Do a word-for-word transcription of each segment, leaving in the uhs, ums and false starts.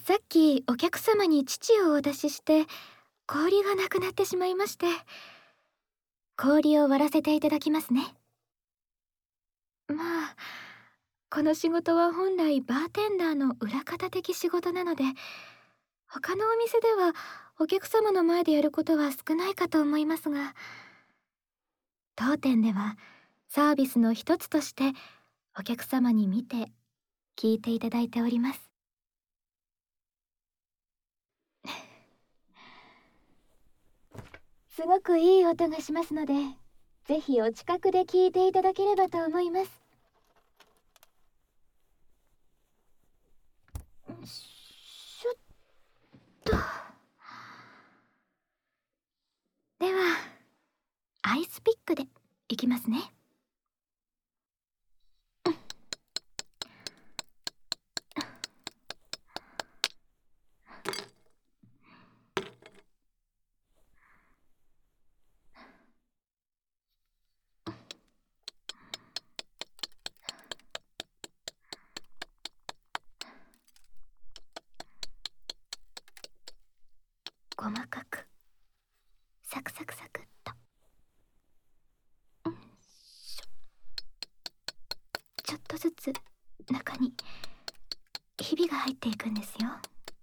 さっきお客様に乳をお出しして氷がなくなってしまいまして、氷を割らせていただきますね。まあこの仕事は本来バーテンダーの裏方的仕事なので、他のお店ではお客様の前でやることは少ないかと思いますが、当店ではサービスの一つとしてお客様に見て聞いていただいております。すごくいい音がしますので、ぜひお近くで聞いていただければと思います。しょっと。ではアイスピックでいきますね。細かくサクサクサクっと。ちょっとずつ中にひびが入っていくんですよ。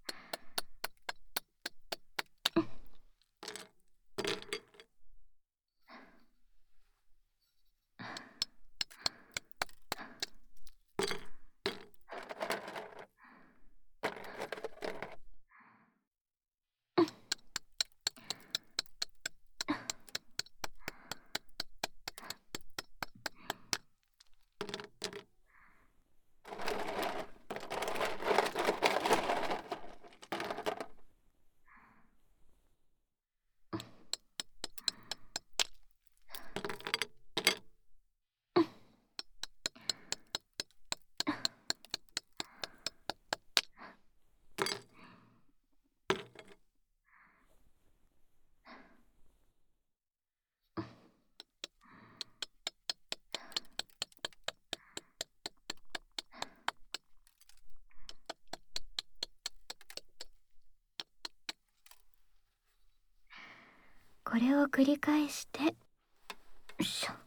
これを繰り返して、よいしょ。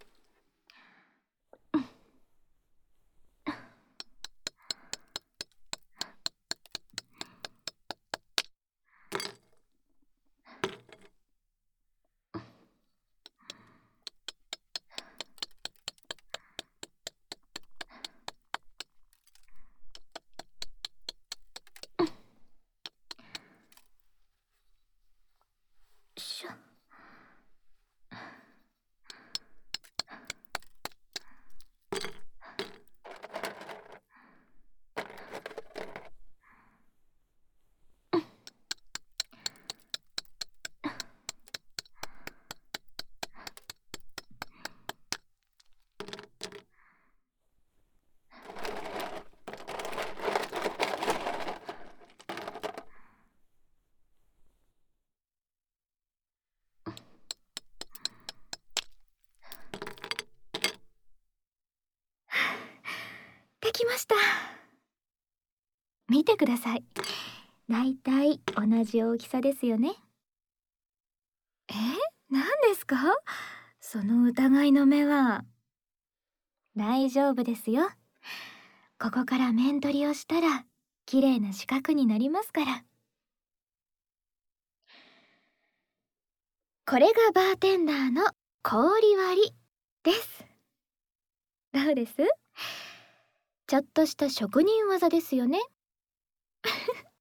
しょ。できました。見てください。だいたい同じ大きさですよね。え、何ですか？その疑いの目は。大丈夫ですよ。ここから面取りをしたら綺麗な四角になりますから。これがバーテンダーの氷割りです。どうです？ちょっとした職人技ですよね。